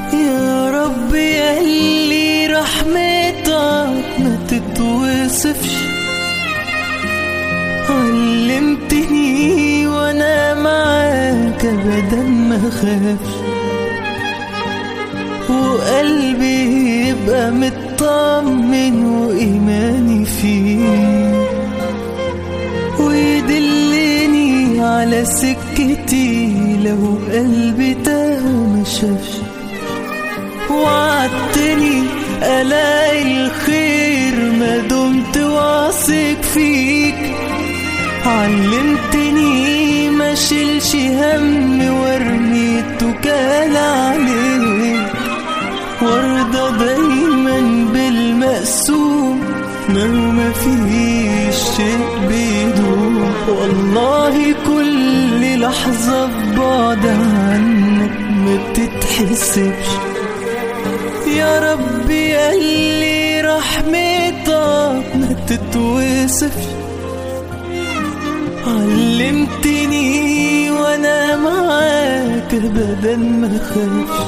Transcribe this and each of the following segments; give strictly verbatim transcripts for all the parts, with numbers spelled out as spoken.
يا رب ياللي رحمتك ما تتوصفش، علمتني وانا معاك ابدا ما خافش، وقلبي يبقى مطمن وايماني فيك، ويدلني على سكتي لو قلبي تاه ما شافش، وعدتني الاقي الخير ما دمت واثق فيك، علمتني ما شيلش هم وارمي التكال عليك، وارضى دايما بالمقسوم لو ما فيش شيء بيدوم، والله كل لحظة ببعد عنك ما بتتحسبش. يا رب ياللي رحمتك ما تتوصفش، علمتني وانا معاك ابدا ما خافش،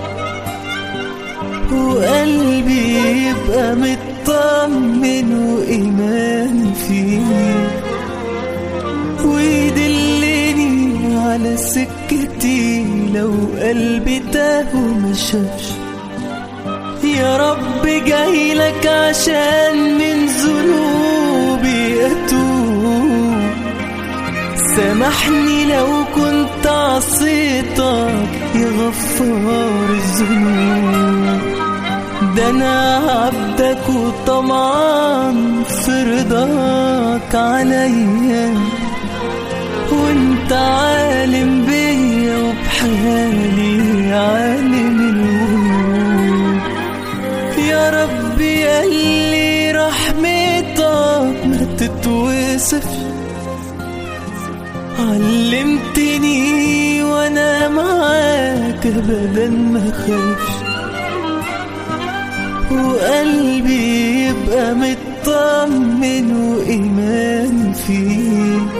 وقلبي يبقى مطمن وايماني فيك، ويدلني على سكتي لو قلبي تاه وما شافش. يا رب جايلك عشان من ذنوبي اتوب، سامحني لو كنت عصيتك يا غفار الذنوب، ده انا عبدك وطمعان في رضاك عليا، وانت عالم بيا وبحالي عالم الغيوب. يا رب ياللي رحمتك ما تتوصفش، علمتني وانا معاك ابدا ما خافش، وقلبي يبقى مطمن وايمان فيك،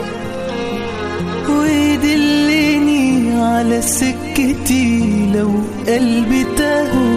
ويدلني على سكتي لو قلبي تاه